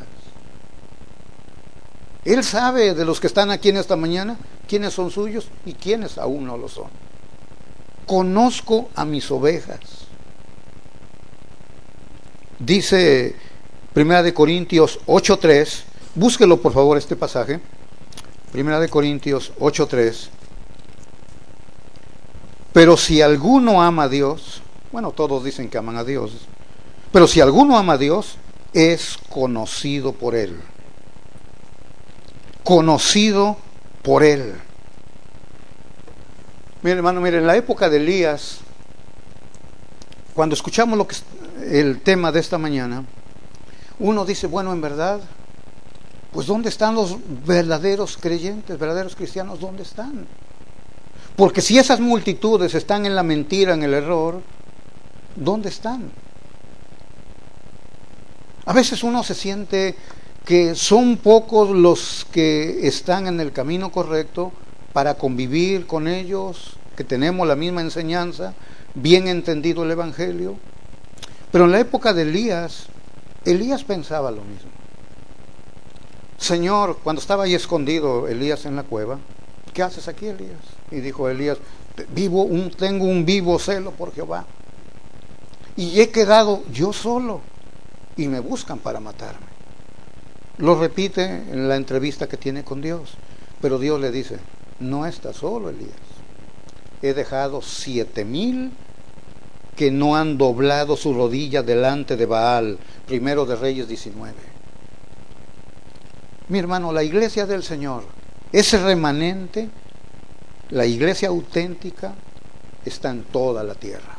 Él sabe de los que están aquí en esta mañana quiénes son suyos y quiénes aún no lo son. Conozco a mis ovejas. Dice Primera de Corintios ocho tres, búsquelo por favor este pasaje. Primera de Corintios ocho tres. Pero si alguno ama a Dios, Bueno, todos dicen que aman a Dios, pero si alguno ama a Dios, es conocido por Él. Conocido por Él. Mire, hermano, mire, en la época de Elías, cuando escuchamos lo que el tema de esta mañana, uno dice, bueno, en verdad, pues ¿dónde están los verdaderos creyentes, verdaderos cristianos? ¿Dónde están? Porque si esas multitudes están en la mentira, en el error, ¿dónde están? A veces uno se siente que son pocos los que están en el camino correcto para convivir con ellos, que tenemos la misma enseñanza, bien entendido el Evangelio. Pero en la época de Elías, Elías pensaba lo mismo. Señor, cuando estaba ahí escondido Elías en la cueva, ¿qué haces aquí, Elías? Y dijo Elías, vivo un, tengo un vivo celo por Jehová, y he quedado yo solo, y me buscan para matarme. Lo repite en la entrevista que tiene con Dios, pero Dios le dice, no estás solo, Elías. He dejado siete mil que no han doblado su rodilla delante de Baal. Primero de Reyes diecinueve. Mi hermano, la iglesia del Señor, ese remanente, la iglesia auténtica, está en toda la tierra.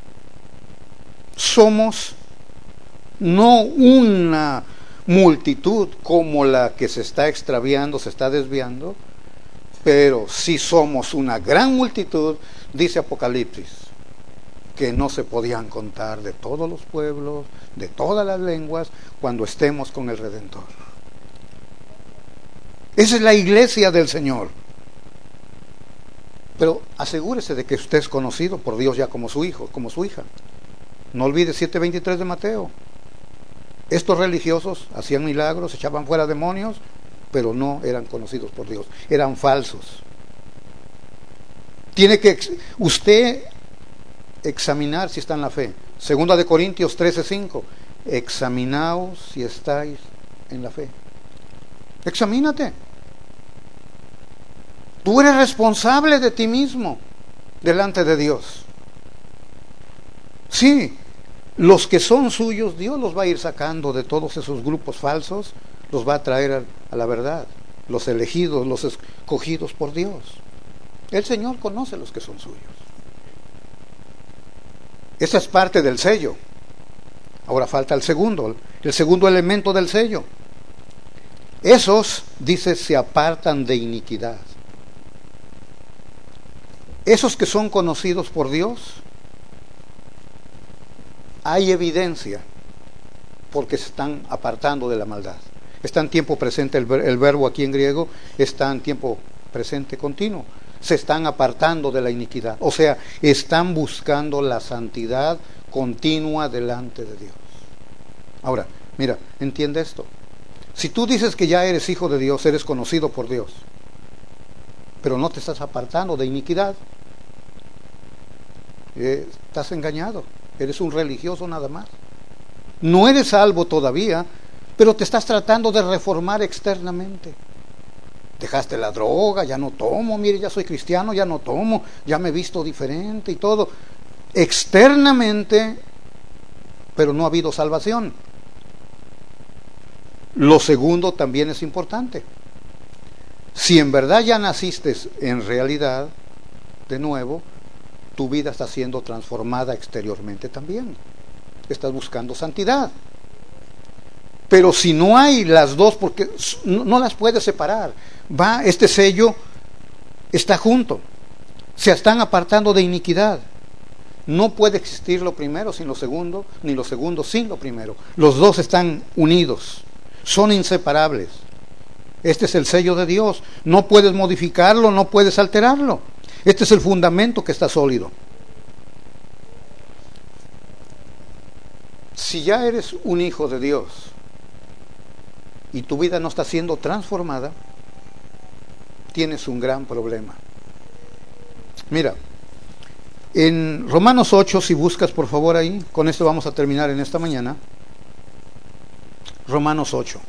Somos no una multitud como la que se está extraviando, se está desviando, pero sí somos una gran multitud, dice Apocalipsis, que no se podían contar, de todos los pueblos, de todas las lenguas, cuando estemos con el Redentor. Esa es la iglesia del Señor. Pero asegúrese de que usted es conocido por Dios ya como su hijo, como su hija. No olvide siete veintitrés de Mateo. Estos religiosos hacían milagros, echaban fuera demonios, pero no eran conocidos por Dios, eran falsos. Tiene que usted examinar si está en la fe. Segunda de Corintios trece cinco. Examinaos si estáis en la fe. Examínate. Tú eres responsable de ti mismo delante de Dios. Sí, los que son suyos, Dios los va a ir sacando de todos esos grupos falsos, los va a traer a, a la verdad. Los elegidos, los escogidos por Dios. El Señor conoce los que son suyos. Esa es parte del sello. Ahora falta el segundo, el segundo elemento del sello. Esos, dice, se apartan de iniquidad. Esos que son conocidos por Dios, hay evidencia porque se están apartando de la maldad. Está en tiempo presente, el, ver, el verbo aquí en griego está en tiempo presente continuo. Se están apartando de la iniquidad, o sea, están buscando la santidad continua delante de Dios. Ahora, mira, entiende esto. Si tú dices que ya eres hijo de Dios, eres conocido por Dios, pero no te estás apartando de iniquidad, eh, estás engañado, eres un religioso nada más. No eres salvo todavía, pero te estás tratando de reformar externamente. Dejaste la droga, ya no tomo, mire, ya soy cristiano, ya no tomo, ya me he visto diferente y todo. Externamente, pero no ha habido salvación. Lo segundo también es importante. Si en verdad ya naciste en realidad, de nuevo, tu vida está siendo transformada exteriormente también. Estás buscando santidad. Pero si no hay las dos, porque no, no las puedes separar, va, este sello está junto, se están apartando de iniquidad. No puede existir lo primero sin lo segundo, ni lo segundo sin lo primero. Los dos están unidos, son inseparables. Este es el sello de Dios, no puedes modificarlo, no puedes alterarlo. Este es el fundamento que está sólido. Si ya eres un hijo de Dios y tu vida no está siendo transformada, tienes un gran problema. Mira, en Romanos ocho, si buscas por favor ahí, con esto vamos a terminar en esta mañana. Romanos ocho.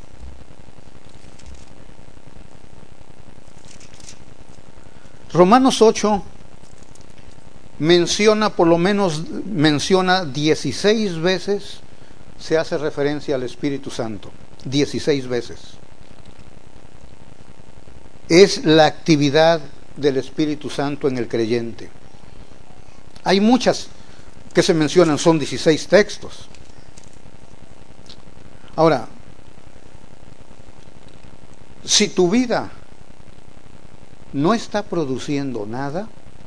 Romanos ocho menciona por lo menos, menciona dieciséis veces, se hace referencia al Espíritu Santo, dieciséis veces. Es la actividad del Espíritu Santo en el creyente. Hay muchas que se mencionan, son dieciséis textos. Ahora, si tu vida no está produciendo nada,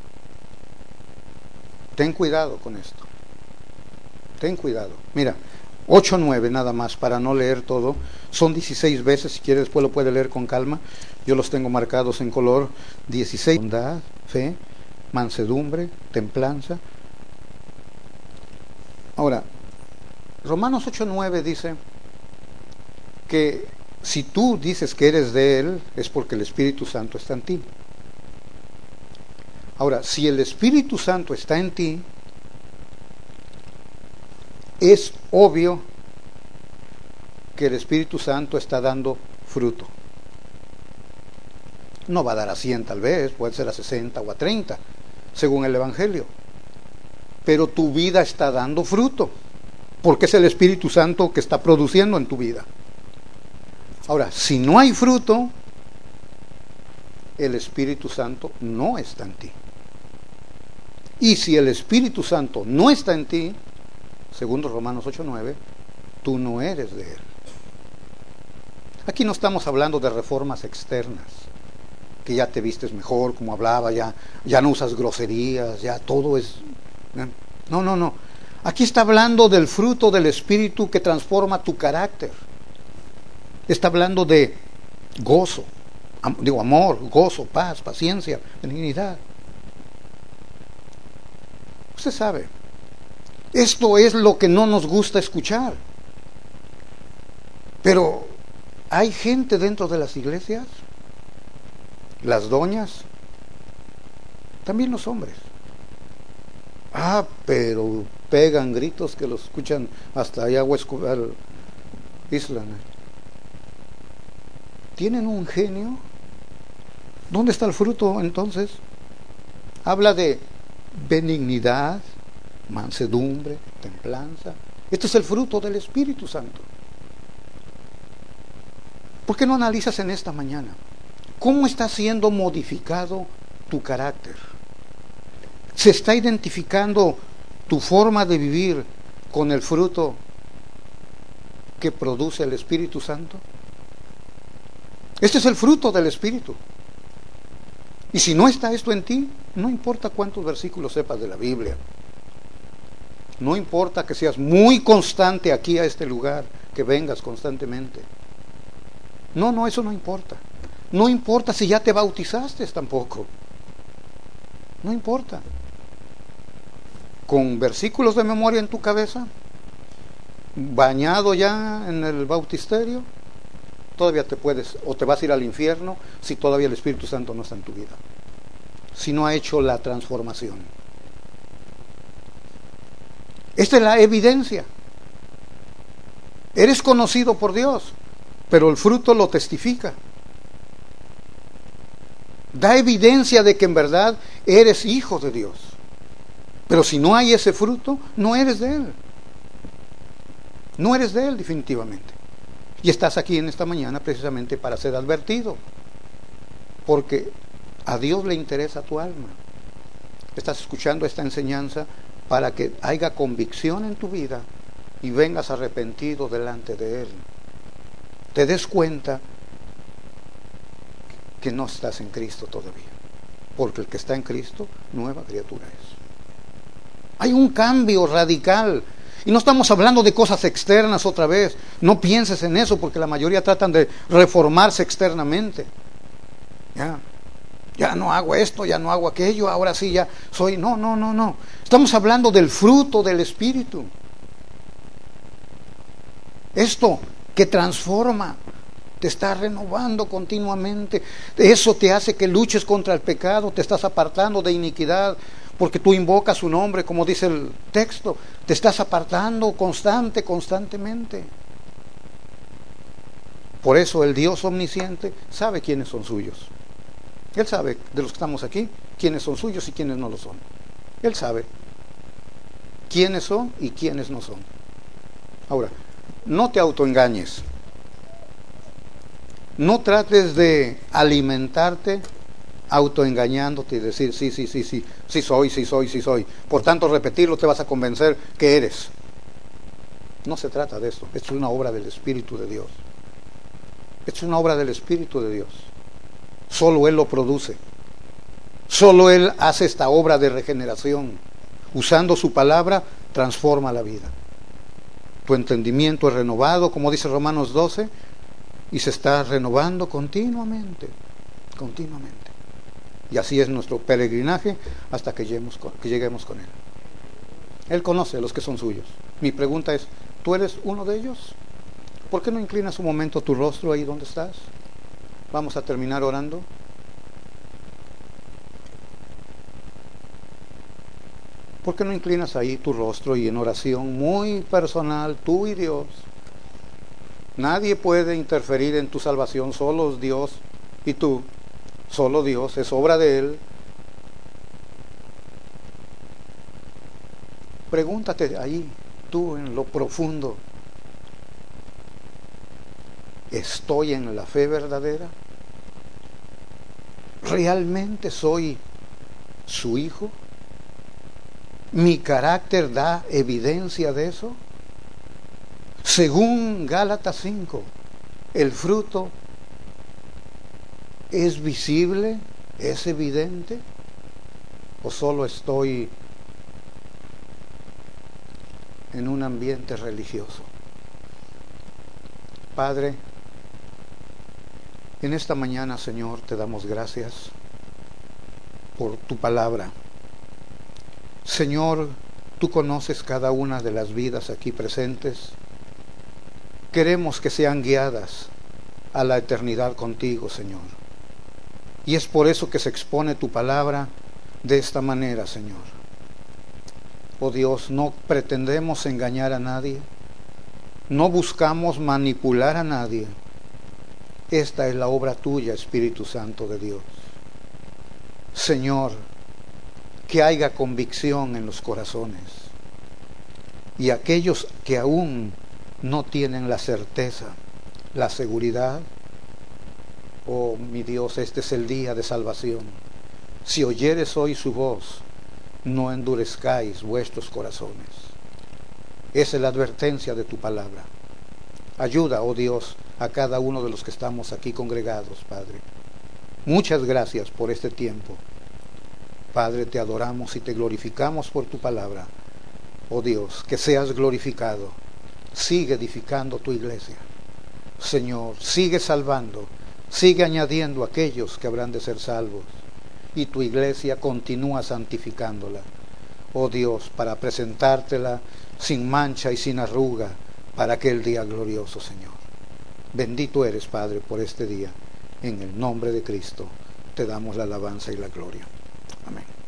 ten cuidado con esto. Ten cuidado. Mira, ocho, nueve nada más, para no leer todo. Son dieciséis veces, si quieres después lo puedes leer con calma. Yo los tengo marcados en color. dieciséis. Bondad, fe, mansedumbre, templanza. Ahora, Romanos ocho, nueve dice que si tú dices que eres de Él, es porque el Espíritu Santo está en ti. Ahora, si el Espíritu Santo está en ti, es obvio que el Espíritu Santo está dando fruto. No va a dar a cien tal vez, puede ser a sesenta o a treinta, según el Evangelio. Pero tu vida está dando fruto, porque es el Espíritu Santo que está produciendo en tu vida. Ahora, si no hay fruto, el Espíritu Santo no está en ti. Y si el Espíritu Santo no está en ti, segundo Romanos ocho, nueve, tú no eres de Él. Aquí no estamos hablando de reformas externas, que ya te vistes mejor, como hablaba, ya, ya no usas groserías, ya todo es... No, no, no. Aquí está hablando del fruto del Espíritu que transforma tu carácter. Está hablando de gozo, am, digo amor, gozo, paz, paciencia, benignidad. Usted sabe, esto es lo que no nos gusta escuchar. Pero hay gente dentro de las iglesias, las doñas, también los hombres. Ah, pero pegan gritos que los escuchan hasta allá West Island. ¿Tienen un genio? ¿Dónde está el fruto entonces? Habla de benignidad, mansedumbre, templanza. Este es el fruto del Espíritu Santo. ¿Por qué no analizas en esta mañana cómo está siendo modificado tu carácter? ¿Se está identificando tu forma de vivir con el fruto que produce el Espíritu Santo? Este es el fruto del Espíritu. Y si no está esto en ti, no importa cuántos versículos sepas de la Biblia, no importa que seas muy constante aquí a este lugar, que vengas constantemente. No, no, eso no importa. No importa si ya te bautizaste tampoco. No importa. Con versículos de memoria en tu cabeza, bañado ya en el bautisterio, todavía te puedes, o te vas a ir al infierno si todavía el Espíritu Santo no está en tu vida, si no ha hecho la transformación. Esta es la evidencia. Eres conocido por Dios, pero el fruto lo testifica. Da evidencia de que en verdad eres hijo de Dios. Pero si no hay ese fruto, no eres de Él. No eres de Él definitivamente. Y estás aquí en esta mañana precisamente para ser advertido. Porque a Dios le interesa tu alma. Estás escuchando esta enseñanza para que haya convicción en tu vida y vengas arrepentido delante de Él. Te des cuenta que no estás en Cristo todavía. Porque el que está en Cristo, nueva criatura es. Hay un cambio radical. Y no estamos hablando de cosas externas otra vez. No pienses en eso, porque la mayoría tratan de reformarse externamente. Ya, ya no hago esto, ya no hago aquello, ahora sí ya soy... No, no, no, no. Estamos hablando del fruto del Espíritu. Esto que transforma, te está renovando continuamente. Eso te hace que luches contra el pecado, te estás apartando de iniquidad, porque tú invocas su nombre, como dice el texto. Te estás apartando constante, constantemente. Por eso el Dios omnisciente sabe quiénes son suyos. Él sabe, de los que estamos aquí, quiénes son suyos y quiénes no lo son. Él sabe quiénes son y quiénes no son. Ahora, no te autoengañes. No trates de alimentarte autoengañándote y decir, sí, sí, sí, sí, sí soy, sí soy, sí soy. Por tanto, repetirlo te vas a convencer que eres. No se trata de eso. Esto es una obra del Espíritu de Dios. Esto es una obra del Espíritu de Dios. Solo Él lo produce. Solo Él hace esta obra de regeneración. Usando su palabra, transforma la vida. Tu entendimiento es renovado, como dice Romanos doce, y se está renovando continuamente, continuamente. Y así es nuestro peregrinaje hasta que lleguemos con, que lleguemos con Él. Él conoce a los que son suyos. Mi pregunta es, ¿tú eres uno de ellos? ¿Por qué no inclinas un momento tu rostro ahí donde estás? Vamos a terminar orando. ¿Por qué no inclinas ahí tu rostro y en oración muy personal, tú y Dios? Nadie puede interferir en tu salvación, solo Dios y tú. Solo Dios, es obra de Él. Pregúntate ahí, tú en lo profundo, ¿estoy en la fe verdadera? ¿Realmente soy su hijo? ¿Mi carácter da evidencia de eso? Según Gálatas cinco, el fruto es visible, es evidente, o solo estoy en un ambiente religioso. Padre, en esta mañana, Señor, te damos gracias por tu palabra. Señor, tú conoces cada una de las vidas aquí presentes. Queremos que sean guiadas a la eternidad contigo, Señor. Y es por eso que se expone tu palabra de esta manera, Señor. Oh Dios, no pretendemos engañar a nadie, no buscamos manipular a nadie. Esta es la obra tuya, Espíritu Santo de Dios. Señor, que haya convicción en los corazones. Y aquellos que aún no tienen la certeza, la seguridad, oh mi Dios, este es el día de salvación. Si oyeres hoy su voz, no endurezcáis vuestros corazones. Esa es la advertencia de tu palabra. Ayuda, oh Dios, a cada uno de los que estamos aquí congregados, Padre. Muchas gracias por este tiempo. Padre, te adoramos y te glorificamos por tu palabra. Oh Dios, que seas glorificado. Sigue edificando tu iglesia. Señor, sigue salvando, sigue añadiendo aquellos que habrán de ser salvos. Y tu iglesia continúa santificándola. Oh Dios, para presentártela sin mancha y sin arruga para aquel día glorioso, Señor. Bendito eres, Padre, por este día. En el nombre de Cristo te damos la alabanza y la gloria. Amén.